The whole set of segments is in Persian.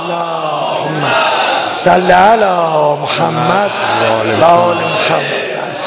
اللهم صل علی محمد و آل محمد.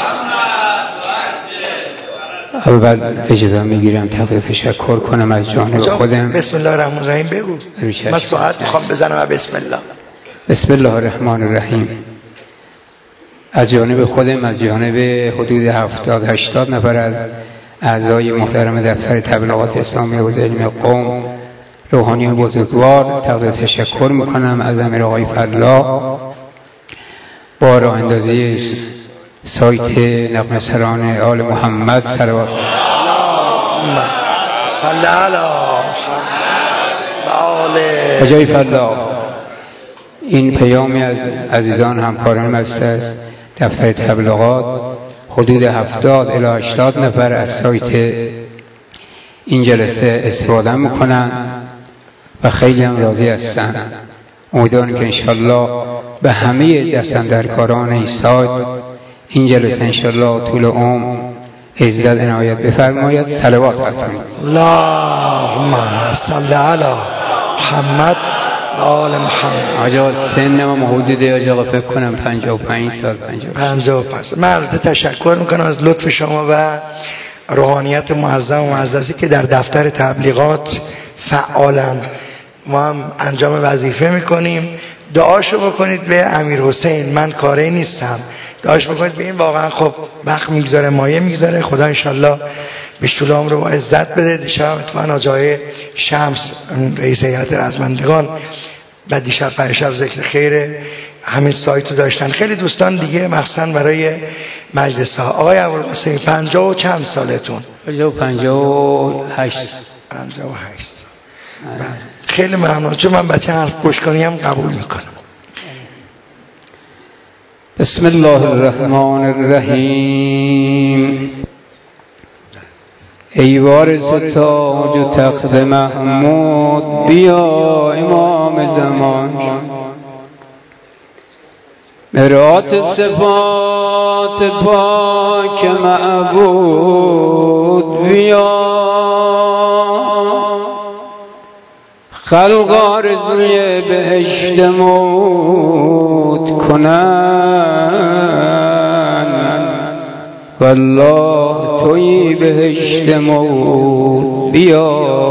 اول اجازه میگیرم تقدیم تشکر کنم از جانب خودم. بسم الله الرحمن الرحیم بگو. من ساعت میخوام بزنم و بسم الله. بسم الله الرحمن الرحیم. از جانب خودم، از جانب حدود 70-80 نفر از اعضای محترم دفتر تبلیغات اسلامی حوزه علمی قم، روحانیان بزرگوار، تقدیم تشکر میکنم از امیر آقای فرلا با راه اندازی سایت نغمه سران آل محمد صلوات صلی علی محمد و آل آقای فرلا. این پیامی از عزیزان همکاران دفتر تبلیغات حدود 70 الی 80 نفر از سایت این جلسه استفاده میکنن و خیلی هم راضی هستن. امیدوارم که انشالله به همه دستاندرکاران این سایت این جلسه انشالله طول عمر عزت عنایت بفرماید. صلوات بفرمایید. اللهم صل علی محمد و آل محمد. آجا سن ما حدود آجا فکر کنم 55 سال 55. من البته تشکر میکنم از لطف شما و روحانیت معظم و معززی که در دفتر تبلیغات فعالند. ما هم انجام وظیفه میکنیم. دعاشو بکنید به امیر حسین، من کاری نیستم. دعاشو بکنید به این، واقعا خب وقت میگذاره، مایه میگذاره. خدا انشالله به طول عمر رو عزت بده. دیشب اتفاقا آجای شمس رئیس هیئت رزمندگان و دیشب پریشب ذکر خیر همین سایتو داشتن. خیلی دوستان دیگه مخصوصا برای مجلس ها. آقای ابوالقاسمی 50 و چند سالتون؟ 58. خیلی ممنون، چون من بچه حرف گوش کنیم قبول میکنم. بسم الله الرحمن الرحیم. ای وارث تاج و تخت محمود، بیا امام زمان. مرآت صفات پاک معبود، بیا خلق آرزوی بهشت موت کنند، والله توی بهشت موت. بیا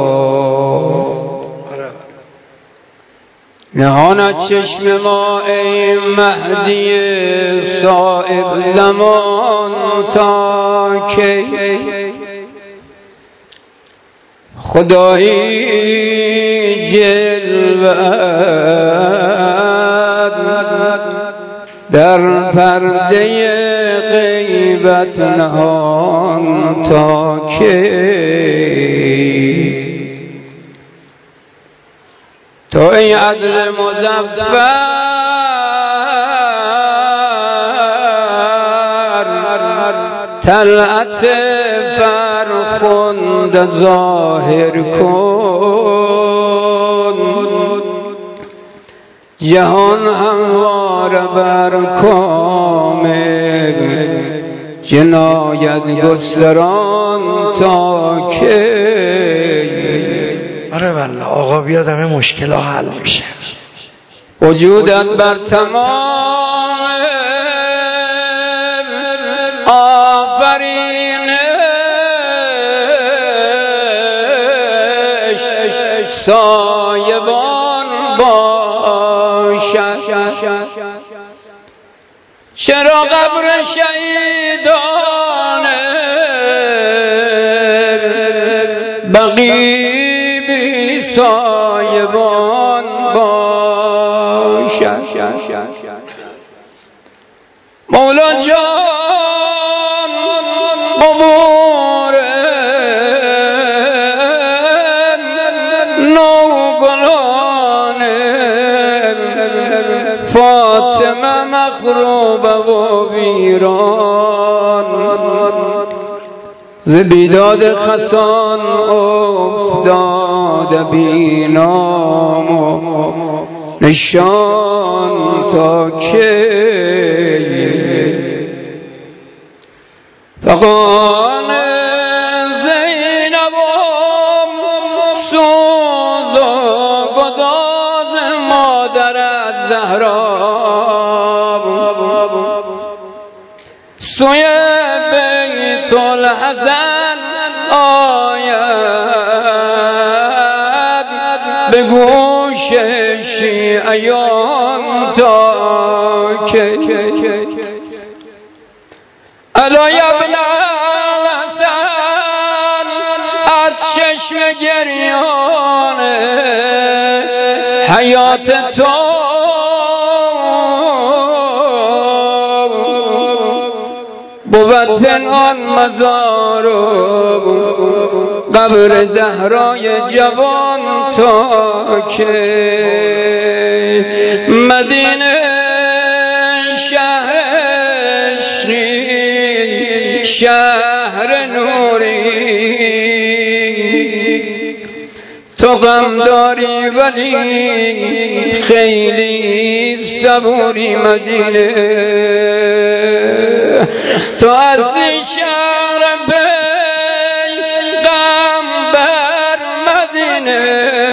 نهان از چشم ما ای مهدی صاحب زمان، تا که خدایی جلوت در پرده غیبت نهان، تا که تو ای عدل مظفر طلعت فرخنده ظاهر کن، جهان همواره بر کامل جنایت گستران، تا که آره والله آقا بیاد همه مشکل ها حل میشه. وجودت بر تمام آفرینش سایبان باشد، چرا قبر شهیدان بقی بی سایبان باشد. مولا جان قبور نوگلان فاطمه مخروبه و ویران، ز بیداد خسان افتاده بی نام و نشان، تا که فغان زینب و سوز و گداز ما مادرت زهرا سوی بیت الحزن آید به گوش شیعیان تا که الا ابن الحسن از چشم گریان حیات تو بود پنهان مزار و قبر زهرای جوان تا که مدینه شهر نوری تو غم داری ولی خیلی صبوری مدینه تو از شهر پیغمبر مدینه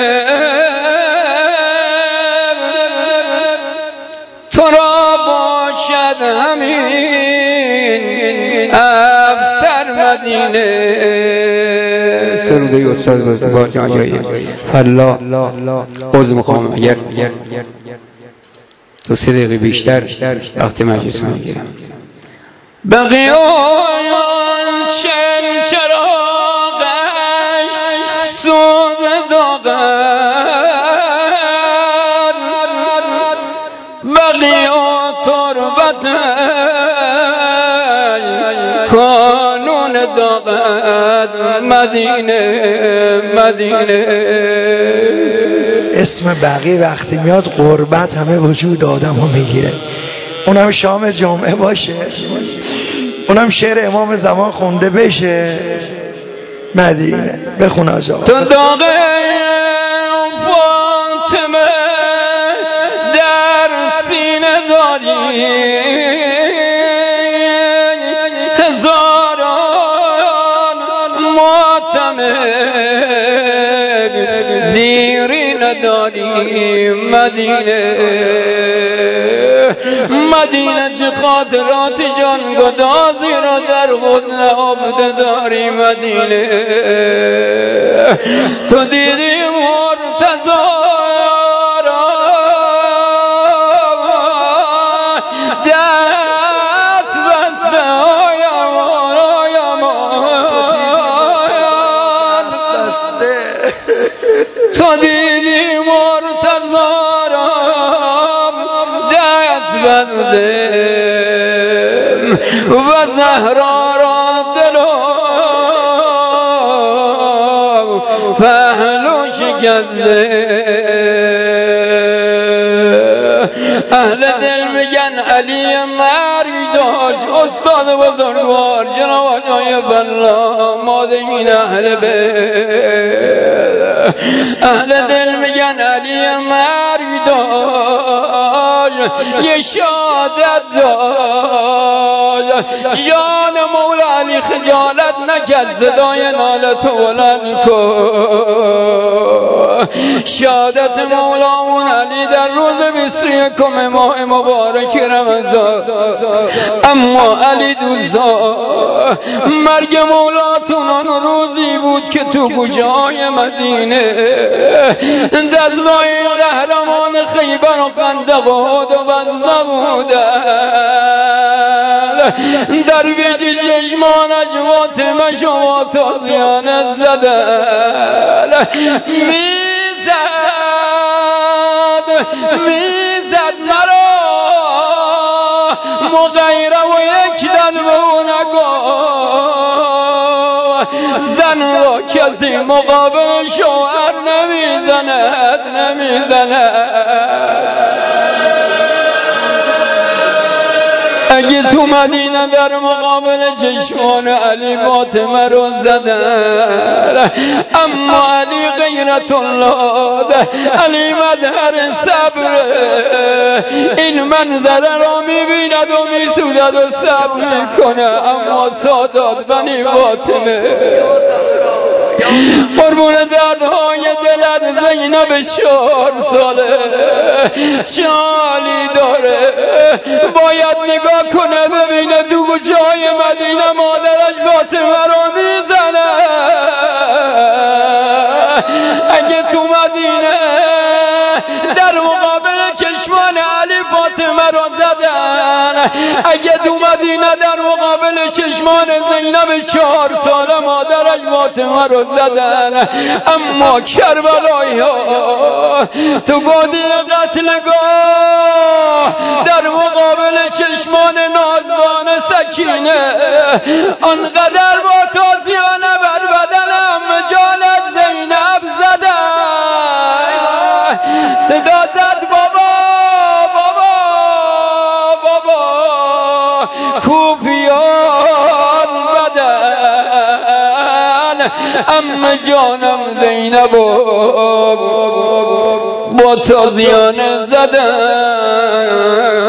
تو را باشد همین افسر مدینه. سروده استاد با جایی فلا عوض مقام اگر 2-3 دقیقه بیشتر وقت مجلس میگیرم. بقی آن چراغش سوز داغد بقی آن تربتش کانون داغد مدینه. اسم بقی وقتی میاد غربت همه وجود آدم رو میگیره. اونم شام جمعه باشه، اونم شعر امام زمان خونده بشه. مدینه بخون آجا. تو داغ فاطمه در سینه داری هزاران ماتم دیری نداری مدینه. مدینه چه خاطرات جان گدازی را در خود نهفته داری مدینه. تو دیدی مرتضی را دست بسته تو دیدی مرتضی را دست بسته و زهرا را دل و پهلو شکسته. اهل دل میگن علی مرگ داشت استاد بزرگوار جناب آقای بلا مادمین اهل بیت. اهل دل میگن علی مرگ داشت یه شادت داشت جان مولا علی خجالت نکرد صدای نالتو بلند کن. شادت مولاون علی در روز 21 ماه مبارک رمضان. اما علی دوستا مرگ مولاتون آن روزی بود که تو کوچه‌های مدینه دستای قهرمان خیبر و خندق و احد و بزه بودن. در بیت چشمان فاطمه شما تازیانت زدن. میزد مرا مغیره و یک دن به اون نگاه زن را کسی مقابل شوهر نمیزند. اگه تو مدینه در مقابل چشمان علی فاطمه رو زدن. اما علی غیرت الله علی مظهر صبر این منظره را میبیند و میسوزد و صبر میکنه. اما سادات بنی فاطمه قربون دردهای دلت زینب 4 ساله شالی داره باید نگاه کنه ببینه تو کوچه‌های مدینه مادرش فاطمه رو میزنه اگه تو مدینه در مقابل چشمان علی فاطمه رو زدن اگه تو مدینه در مقابل چشمان زینب 4 ساله مادرش فاطمه رو زدن اما کربلایی ها تو گودی قتلگاه در مقابل چشمان نازدان سکینه آنقدر با تازیانه بر بدن ام جانت زینب زدن صدا زد بابا بابا بابا کوفیان بدن ام جانم زینب با تازیانه زدن